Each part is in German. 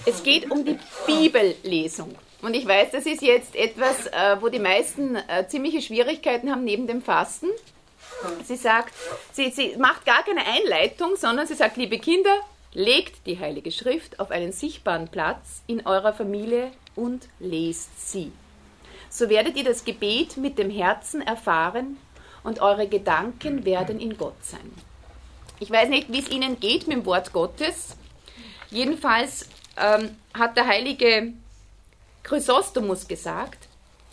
Es geht um die Bibellesung. Und ich weiß, das ist jetzt etwas, wo die meisten ziemliche Schwierigkeiten haben neben dem Fasten. Sie sagt, sie macht gar keine Einleitung, sondern sie sagt, liebe Kinder, legt die Heilige Schrift auf einen sichtbaren Platz in eurer Familie und lest sie. So werdet ihr das Gebet mit dem Herzen erfahren und eure Gedanken werden in Gott sein. Ich weiß nicht, wie es Ihnen geht mit dem Wort Gottes. Jedenfalls hat der heilige Chrysostomus gesagt,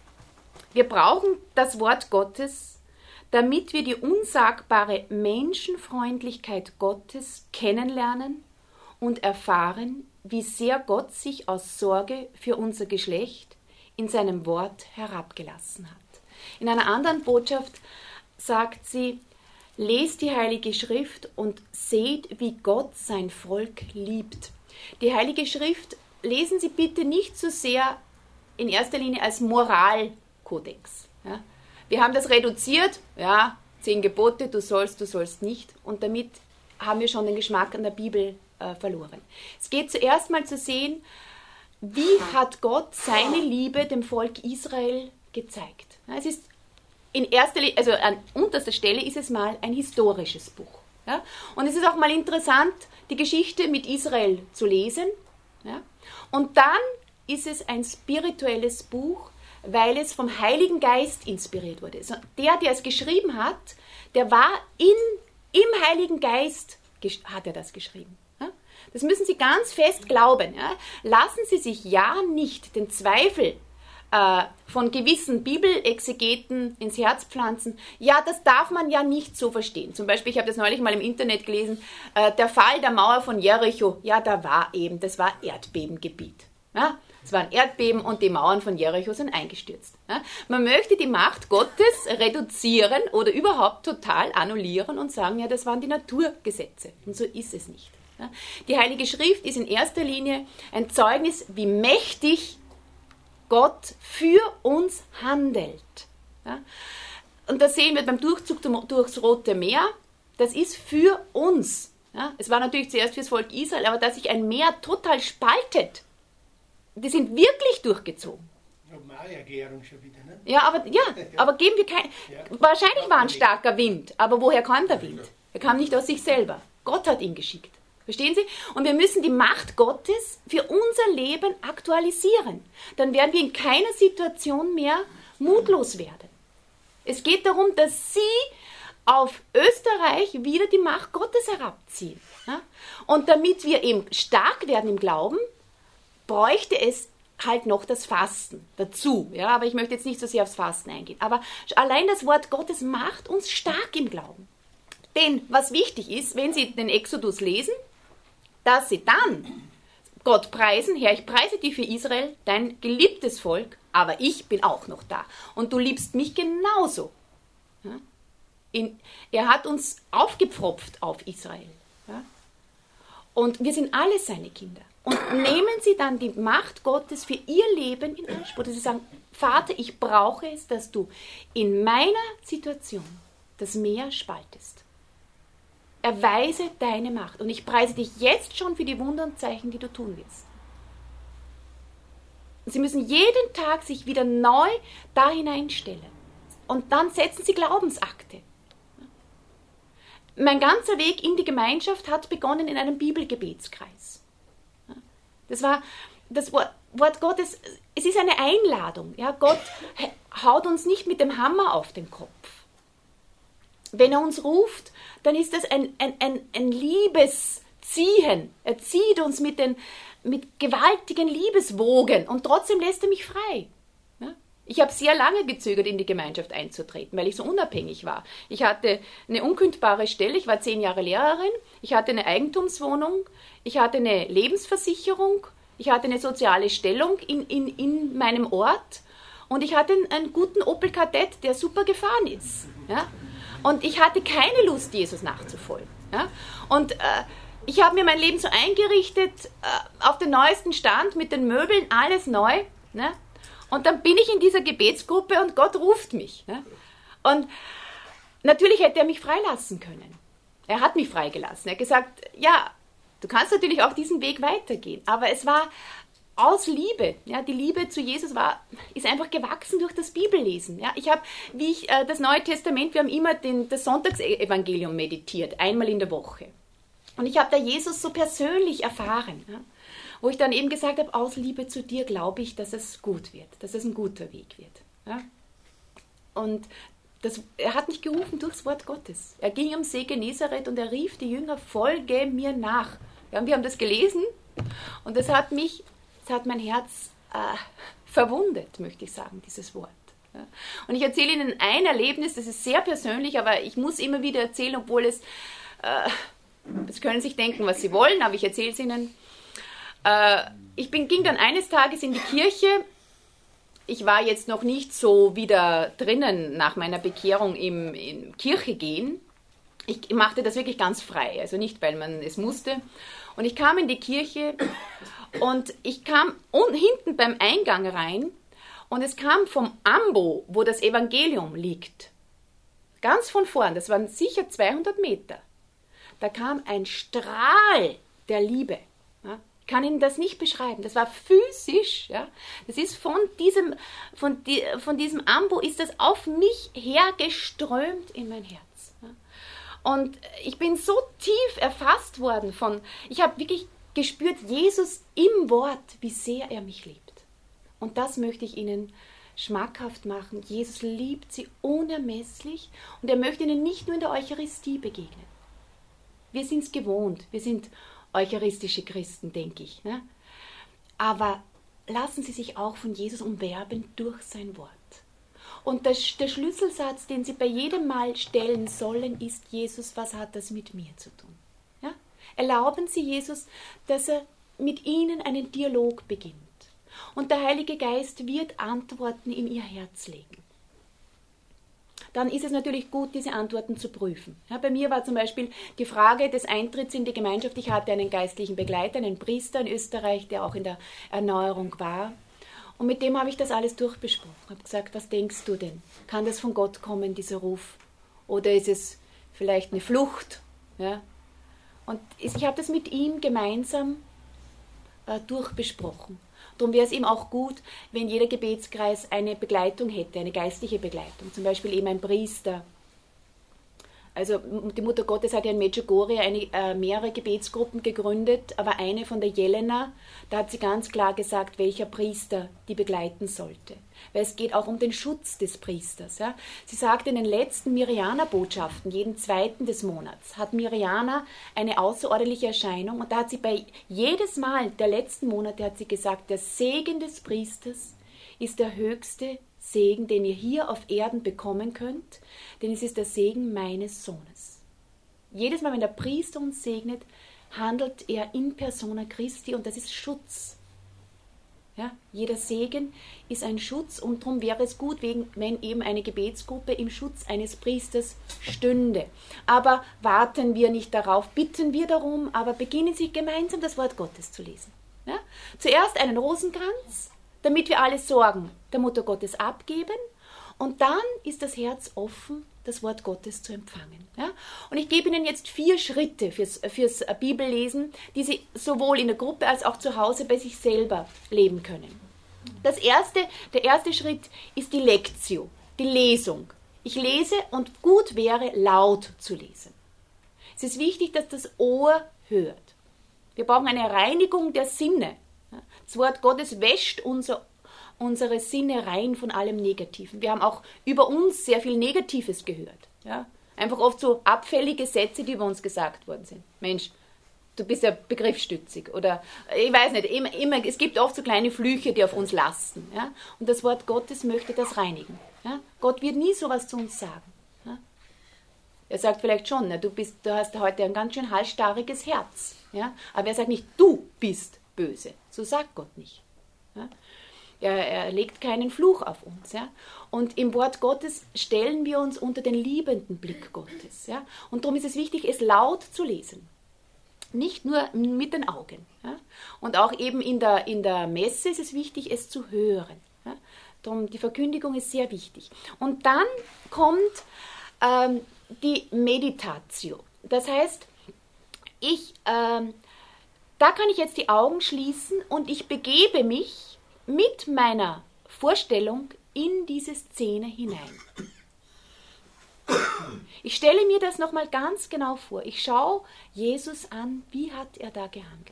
wir brauchen das Wort Gottes, damit wir die unsagbare Menschenfreundlichkeit Gottes kennenlernen und erfahren, wie sehr Gott sich aus Sorge für unser Geschlecht in seinem Wort herabgelassen hat. In einer anderen Botschaft sagt sie, lest die Heilige Schrift und seht, wie Gott sein Volk liebt. Die Heilige Schrift lesen Sie bitte nicht so sehr in erster Linie als Moralkodex. Ja? Wir haben das reduziert, 10 Gebote, du sollst nicht, und damit haben wir schon den Geschmack an der Bibel verloren. Es geht zuerst mal zu sehen, wie hat Gott seine Liebe dem Volk Israel gezeigt. Ja, es ist in erster Linie, also an unterster Stelle ist es mal ein historisches Buch. Ja? Und es ist auch mal interessant, die Geschichte mit Israel zu lesen. Ja? Und dann ist es ein spirituelles Buch, weil es vom Heiligen Geist inspiriert wurde. Also der es geschrieben hat, der war im Heiligen Geist, hat er das geschrieben. Ja? Das müssen Sie ganz fest glauben. Ja? Lassen Sie sich ja nicht den Zweifel von gewissen Bibelexegeten ins Herz pflanzen. Ja, das darf man ja nicht so verstehen. Zum Beispiel, ich habe das neulich mal im Internet gelesen, der Fall der Mauer von Jericho, ja, das war Erdbebengebiet. Ja? Es war ein Erdbeben und die Mauern von Jericho sind eingestürzt. Ja? Man möchte die Macht Gottes reduzieren oder überhaupt total annullieren und sagen, ja, das waren die Naturgesetze. Und so ist es nicht. Ja? Die Heilige Schrift ist in erster Linie ein Zeugnis, wie mächtig Gott für uns handelt. Ja? Und das sehen wir beim Durchzug durchs Rote Meer. Das ist für uns. Ja? Es war natürlich zuerst fürs Volk Israel, aber dass sich ein Meer total spaltet, die sind wirklich durchgezogen. Maya-Gärung schon wieder, ne? Aber geben wir kein. Ja. Wahrscheinlich war ein starker Wind, aber woher kam der Wind? Er kam nicht aus sich selber. Gott hat ihn geschickt. Verstehen Sie? Und wir müssen die Macht Gottes für unser Leben aktualisieren. Dann werden wir in keiner Situation mehr mutlos werden. Es geht darum, dass Sie auf Österreich wieder die Macht Gottes herabziehen. Ja? Und damit wir eben stark werden im Glauben, bräuchte es halt noch das Fasten dazu. Ja? Aber ich möchte jetzt nicht so sehr aufs Fasten eingehen. Aber allein das Wort Gottes macht uns stark im Glauben. Denn was wichtig ist, wenn Sie den Exodus lesen, dass Sie dann Gott preisen, Herr, ich preise dich für Israel, dein geliebtes Volk, aber ich bin auch noch da. Und du liebst mich genauso. Ja? Er hat uns aufgepfropft auf Israel. Ja? Und wir sind alle seine Kinder. Und nehmen Sie dann die Macht Gottes für Ihr Leben in Anspruch, dass Sie sagen, Vater, ich brauche es, dass du in meiner Situation das Meer spaltest. Erweise deine Macht. Und ich preise dich jetzt schon für die Wunder und Zeichen, die du tun wirst. Und Sie müssen jeden Tag sich wieder neu da hineinstellen. Und dann setzen Sie Glaubensakte. Mein ganzer Weg in die Gemeinschaft hat begonnen in einem Bibelgebetskreis. Das war das Wort Gottes, es ist eine Einladung. Ja? Gott haut uns nicht mit dem Hammer auf den Kopf. Wenn er uns ruft, dann ist das ein Liebesziehen. Er zieht uns mit gewaltigen Liebeswogen und trotzdem lässt er mich frei. Ja? Ich habe sehr lange gezögert, in die Gemeinschaft einzutreten, weil ich so unabhängig war. Ich hatte eine unkündbare Stelle, ich war 10 Jahre Lehrerin, ich hatte eine Eigentumswohnung, ich hatte eine Lebensversicherung, ich hatte eine soziale Stellung in meinem Ort und ich hatte einen guten Opel Kadett, der super gefahren ist. Ja? Und ich hatte keine Lust, Jesus nachzufolgen. Ja? Und ich habe mir mein Leben so eingerichtet, auf den neuesten Stand, mit den Möbeln, alles neu. Ne? Und dann bin ich in dieser Gebetsgruppe und Gott ruft mich. Ne? Und natürlich hätte er mich freilassen können. Er hat mich freigelassen. Er hat gesagt, ja, Du kannst natürlich auch diesen Weg weitergehen, aber es war aus Liebe. Ja, die Liebe zu Jesus ist einfach gewachsen durch das Bibellesen. Ja, das Neue Testament, wir haben immer das Sonntagsevangelium meditiert, einmal in der Woche. Und ich habe da Jesus so persönlich erfahren, ja, wo ich dann eben gesagt habe, aus Liebe zu dir glaube ich, dass es gut wird, dass es ein guter Weg wird. Ja. Und er hat mich gerufen durchs Wort Gottes. Er ging am See Genezareth und er rief die Jünger, folge mir nach. Ja, und wir haben das gelesen und das hat mein Herz verwundet, möchte ich sagen, dieses Wort. Ja. Und ich erzähle Ihnen ein Erlebnis, das ist sehr persönlich, aber ich muss immer wieder erzählen, obwohl es, das können Sie sich denken, was Sie wollen, aber ich erzähle es Ihnen. Ging dann eines Tages in die Kirche. Ich war jetzt noch nicht so wieder drinnen nach meiner Bekehrung im Kirche gehen. Ich machte das wirklich ganz frei, also nicht, weil man es musste. Und ich kam in die Kirche und ich kam hinten beim Eingang rein und es kam vom Ambo, wo das Evangelium liegt, ganz von vorn, das waren sicher 200 Meter, da kam ein Strahl der Liebe. Ja. Ich kann Ihnen das nicht beschreiben, das war physisch. Ja. Das ist von diesem Ambo ist das auf mich hergeströmt in mein Herz. Ja. Und ich bin so tief erfasst worden ich habe wirklich gespürt, Jesus im Wort, wie sehr er mich liebt. Und das möchte ich Ihnen schmackhaft machen. Jesus liebt Sie unermesslich und er möchte Ihnen nicht nur in der Eucharistie begegnen. Wir sind es gewohnt, wir sind eucharistische Christen, denke ich. Ne? Aber lassen Sie sich auch von Jesus umwerben durch sein Wort. Und der Schlüsselsatz, den Sie bei jedem Mal stellen sollen, ist: Jesus, was hat das mit mir zu tun? Ja? Erlauben Sie Jesus, dass er mit Ihnen einen Dialog beginnt. Und der Heilige Geist wird Antworten in Ihr Herz legen. Dann ist es natürlich gut, diese Antworten zu prüfen. Ja, bei mir war zum Beispiel die Frage des Eintritts in die Gemeinschaft. Ich hatte einen geistlichen Begleiter, einen Priester in Österreich, der auch in der Erneuerung war. Und mit dem habe ich das alles durchbesprochen. Ich habe gesagt, was denkst du denn? Kann das von Gott kommen, dieser Ruf? Oder ist es vielleicht eine Flucht? Ja? Und ich habe das mit ihm gemeinsam durchbesprochen. Darum wäre es ihm auch gut, wenn jeder Gebetskreis eine Begleitung hätte, eine geistliche Begleitung. Zum Beispiel eben ein Priester. Also die Mutter Gottes hat ja in Medjugorje mehrere Gebetsgruppen gegründet, aber eine von der Jelena, da hat sie ganz klar gesagt, welcher Priester die begleiten sollte. Weil es geht auch um den Schutz des Priesters. Ja. Sie sagt in den letzten Mirjana-Botschaften, jeden 2. des Monats, hat Mirjana eine außerordentliche Erscheinung und da hat sie jedes Mal der letzten Monate hat sie gesagt, der Segen des Priesters ist der höchste Segen, den ihr hier auf Erden bekommen könnt, denn es ist der Segen meines Sohnes. Jedes Mal, wenn der Priester uns segnet, handelt er in persona Christi und das ist Schutz. Ja, jeder Segen ist ein Schutz und darum wäre es gut, wenn eben eine Gebetsgruppe im Schutz eines Priesters stünde. Aber warten wir nicht darauf, bitten wir darum, aber beginnen Sie gemeinsam das Wort Gottes zu lesen. Ja? Zuerst einen Rosenkranz, damit wir alle Sorgen der Mutter Gottes abgeben und dann ist das Herz offen, das Wort Gottes zu empfangen. Ja? Und ich gebe Ihnen jetzt 4 Schritte fürs Bibellesen, die Sie sowohl in der Gruppe als auch zu Hause bei sich selber leben können. Der erste Schritt ist die Lectio, die Lesung. Ich lese und gut wäre, laut zu lesen. Es ist wichtig, dass das Ohr hört. Wir brauchen eine Reinigung der Sinne. Das Wort Gottes wäscht unsere Sinne rein von allem Negativen. Wir haben auch über uns sehr viel Negatives gehört. Ja? Einfach oft so abfällige Sätze, die über uns gesagt worden sind. Mensch, du bist ja begriffsstützig. Oder ich weiß nicht, immer, es gibt oft so kleine Flüche, die auf uns lasten. Ja? Und das Wort Gottes möchte das reinigen. Ja? Gott wird nie sowas zu uns sagen. Ja? Er sagt vielleicht schon, du hast heute ein ganz schön halsstarriges Herz. Ja? Aber er sagt nicht, du bist böse. So sagt Gott nicht. Ja? Er legt keinen Fluch auf uns. Ja? Und im Wort Gottes stellen wir uns unter den liebenden Blick Gottes. Ja? Und darum ist es wichtig, es laut zu lesen. Nicht nur mit den Augen. Ja? Und auch eben in der Messe ist es wichtig, es zu hören. Ja? Darum, die Verkündigung ist sehr wichtig. Und dann kommt die Meditatio. Das heißt, ich Da kann ich jetzt die Augen schließen und ich begebe mich mit meiner Vorstellung in diese Szene hinein. Ich stelle mir das nochmal ganz genau vor. Ich schaue Jesus an, wie hat er da gehandelt.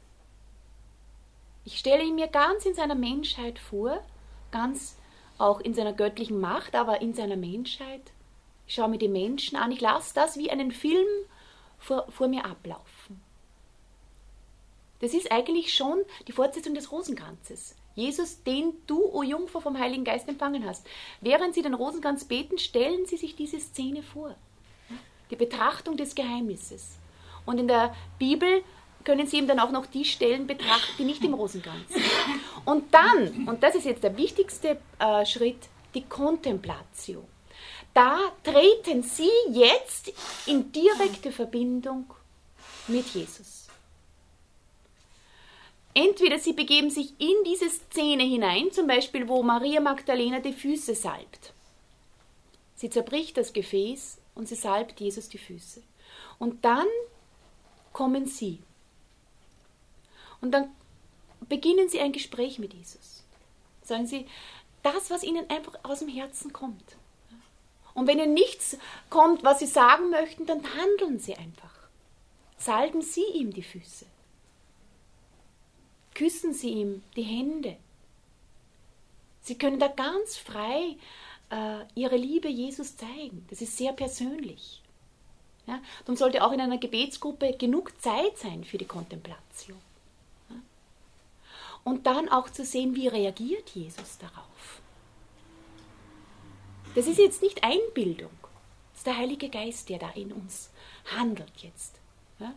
Ich stelle ihn mir ganz in seiner Menschheit vor, ganz auch in seiner göttlichen Macht, aber in seiner Menschheit. Ich schaue mir die Menschen an, ich lasse das wie einen Film vor mir ablaufen. Das ist eigentlich schon die Fortsetzung des Rosenkranzes. Jesus, den du, o Jungfrau, vom Heiligen Geist empfangen hast. Während Sie den Rosenkranz beten, stellen Sie sich diese Szene vor. Die Betrachtung des Geheimnisses. Und in der Bibel können Sie eben dann auch noch die Stellen betrachten, die nicht im Rosenkranz sind. Und dann, und das ist jetzt der wichtigste Schritt, die Kontemplatio. Da treten Sie jetzt in direkte Verbindung mit Jesus. Entweder Sie begeben sich in diese Szene hinein, zum Beispiel, wo Maria Magdalena die Füße salbt. Sie zerbricht das Gefäß und sie salbt Jesus die Füße. Und dann kommen Sie. Und dann beginnen Sie ein Gespräch mit Jesus. Sagen Sie, das, was Ihnen einfach aus dem Herzen kommt. Und wenn Ihnen nichts kommt, was Sie sagen möchten, dann handeln Sie einfach. Salben Sie ihm die Füße. Küssen Sie ihm die Hände. Sie können da ganz frei Ihre Liebe Jesus zeigen. Das ist sehr persönlich. Ja? Darum sollte auch in einer Gebetsgruppe genug Zeit sein für die Kontemplation. Ja? Und dann auch zu sehen, wie reagiert Jesus darauf. Das ist jetzt nicht Einbildung. Das ist der Heilige Geist, der da in uns handelt jetzt. Ja?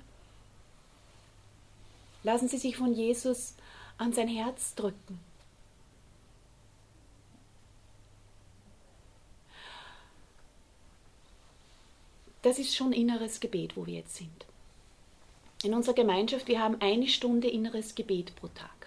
Lassen Sie sich von Jesus an sein Herz drücken. Das ist schon inneres Gebet, wo wir jetzt sind. In unserer Gemeinschaft, wir haben 1 Stunde inneres Gebet pro Tag.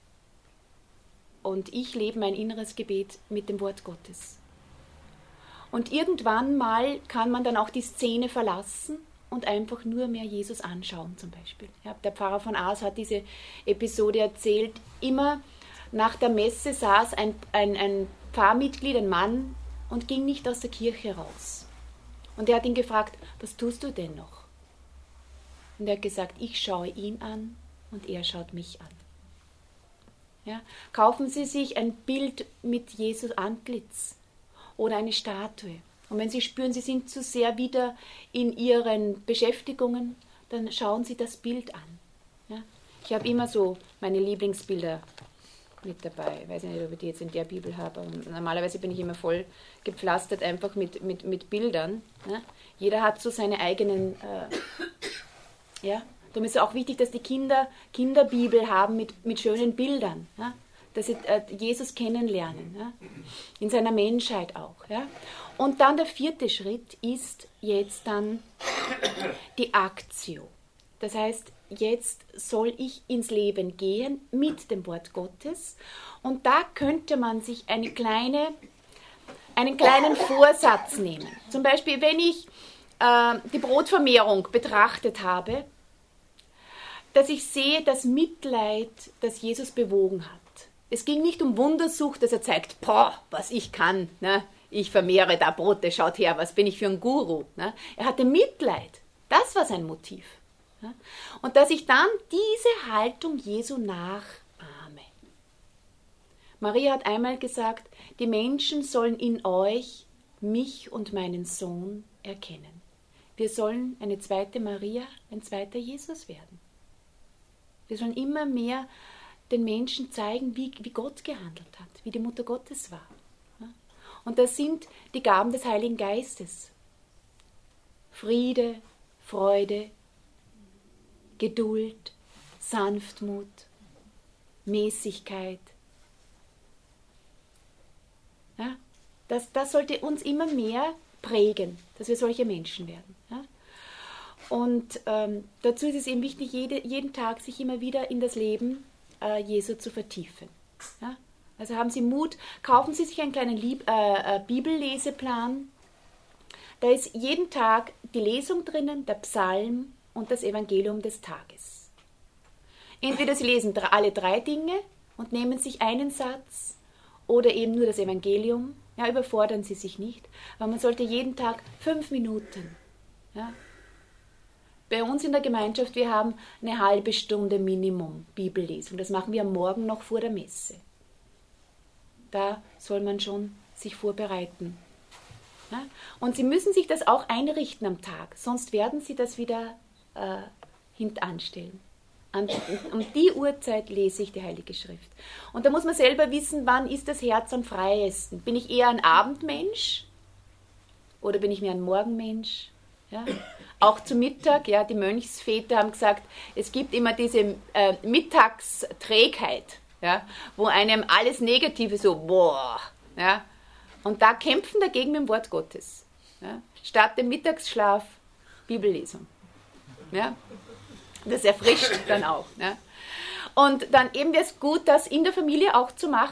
Und ich lebe mein inneres Gebet mit dem Wort Gottes. Und irgendwann mal kann man dann auch die Szene verlassen und einfach nur mehr Jesus anschauen zum Beispiel. Ja, der Pfarrer von Aas hat diese Episode erzählt. Immer nach der Messe saß ein Pfarrmitglied, ein Mann, und ging nicht aus der Kirche raus. Und er hat ihn gefragt, was tust du denn noch? Und er hat gesagt, ich schaue ihn an und er schaut mich an. Ja, kaufen Sie sich ein Bild mit Jesus Antlitz oder eine Statue. Und wenn Sie spüren, Sie sind zu sehr wieder in Ihren Beschäftigungen, dann schauen Sie das Bild an. Ja? Ich habe immer so meine Lieblingsbilder mit dabei. Ich weiß nicht, ob ich die jetzt in der Bibel habe, aber normalerweise bin ich immer voll gepflastert einfach mit Bildern. Ja? Jeder hat so seine eigenen... ja? Darum ist es auch wichtig, dass die Kinder Kinderbibel haben mit schönen Bildern. Ja? Dass sie Jesus kennenlernen. Ja? In seiner Menschheit auch. Ja? Und dann der 4. Schritt ist jetzt dann die Aktio. Das heißt, jetzt soll ich ins Leben gehen mit dem Wort Gottes. Und da könnte man sich einen kleinen Vorsatz nehmen. Zum Beispiel, wenn ich die Brotvermehrung betrachtet habe, dass ich sehe das Mitleid, das Jesus bewogen hat. Es ging nicht um Wundersucht, dass er zeigt, was ich kann. Ne? Ich vermehre da Brote, schaut her, was bin ich für ein Guru. Ne? Er hatte Mitleid. Das war sein Motiv. Ne? Und dass ich dann diese Haltung Jesu nachahme. Maria hat einmal gesagt, die Menschen sollen in euch mich und meinen Sohn erkennen. Wir sollen eine zweite Maria, ein zweiter Jesus werden. Wir sollen immer mehr den Menschen zeigen, wie Gott gehandelt hat, wie die Mutter Gottes war. Und das sind die Gaben des Heiligen Geistes. Friede, Freude, Geduld, Sanftmut, Mäßigkeit. Ja, das sollte uns immer mehr prägen, dass wir solche Menschen werden. Ja? Und dazu ist es eben wichtig, jeden Tag sich immer wieder in das Leben Jesu zu vertiefen. Ja? Also haben Sie Mut, kaufen Sie sich einen kleinen Bibelleseplan. Da ist jeden Tag die Lesung drinnen, der Psalm und das Evangelium des Tages. Entweder Sie lesen alle 3 Dinge und nehmen sich einen Satz oder eben nur das Evangelium. Ja, überfordern Sie sich nicht, aber man sollte jeden Tag 5 Minuten. Ja. Bei uns in der Gemeinschaft, wir haben eine halbe Stunde Minimum Bibellesung. Das machen wir am Morgen noch vor der Messe. Da soll man schon sich vorbereiten. Ja. Und Sie müssen sich das auch einrichten am Tag, sonst werden Sie das wieder hintanstellen. Um die Uhrzeit lese ich die Heilige Schrift. Und da muss man selber wissen, wann ist das Herz am freiesten. Bin ich eher ein Abendmensch oder bin ich mehr ein Morgenmensch? Ja? Auch zu Mittag, ja, die Mönchsväter haben gesagt, es gibt immer diese Mittagsträgheit, ja, wo einem alles Negative so, boah, ja, und da kämpfen dagegen mit dem Wort Gottes. Ja? Statt dem Mittagsschlaf Bibellesung. Ja? Das erfrischt dann auch. Ja? Und dann eben wäre es gut, das in der Familie auch zu machen.